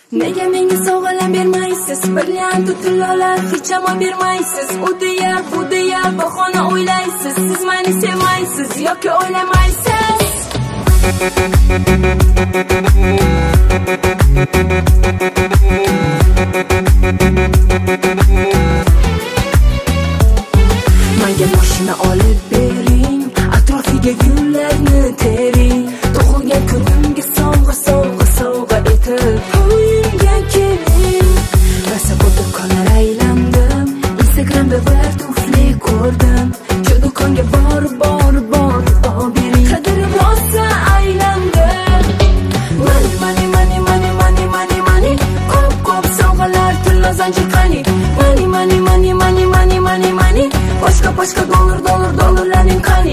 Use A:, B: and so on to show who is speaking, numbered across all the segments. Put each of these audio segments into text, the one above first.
A: Nega menga sovg'alar bermaysiz? Brilliant tillolar hech amon bermaysiz. U deya bu deya bahona o'ylaysiz. Siz meni sevmaysiz yoki o'ylamaysiz. Menga mashina olib bering, atrofiga gullarni tering. Tug'ilgan kunimga sovg'a sovg'a sovg'a etib uyimga keling. Rosa ko'p do'konlar aylandim, Instagramda bir tufli ko'rdim. Shu do'konga borib olib bering. Qadrim rosa aylandim. Money. Ko'p sovg'alar tilla zanjir qani. Money. Boshqa dollarlarning qani.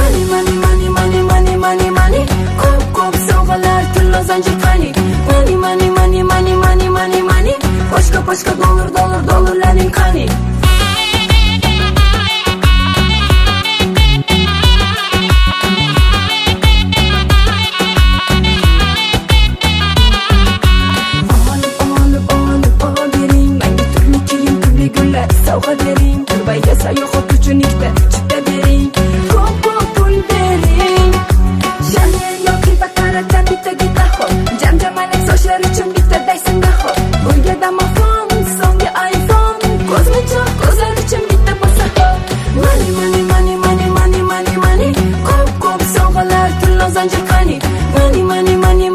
A: Money. Ko'p sovg'alar tilla zanjir qani. Money. Boshqa dollarlarning qani. Sovg'a bering, Dubayga sayohat uchun ikkita chipta bering. Ko'p pul bering. Chanel yoki Baqaradan bitta gitahol. Jamjamalak sochlar uchun bitta Dyson dahol. Uyga domofon, so'nggi iPhone. Ko'zlar uchun bitta posahol. Money. Ko'p sovg'alar tilla zanjir qani. Money.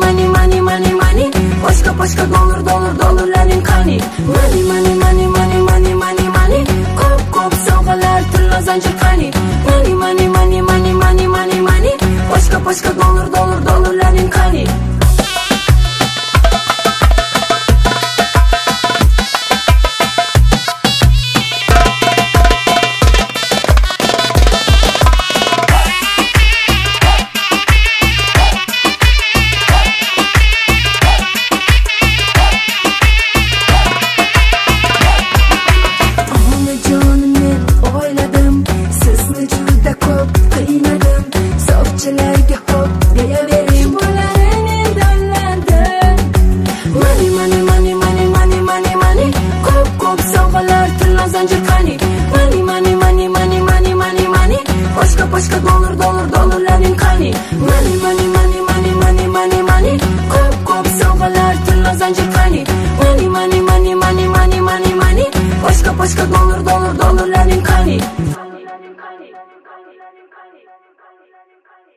A: Boshqa dollarlarning qani. Money. Ko'p sovg'alar tilla zanjir qani. Money. Boshqa dollarlarning qani. Ko'p sovg'alar tilla zanjir qani. Money. Boshqa dollarlarning qani. Money. Ko'p sovg'alar tilla zanjir qani. Money. Boshqa dollarlarning qani.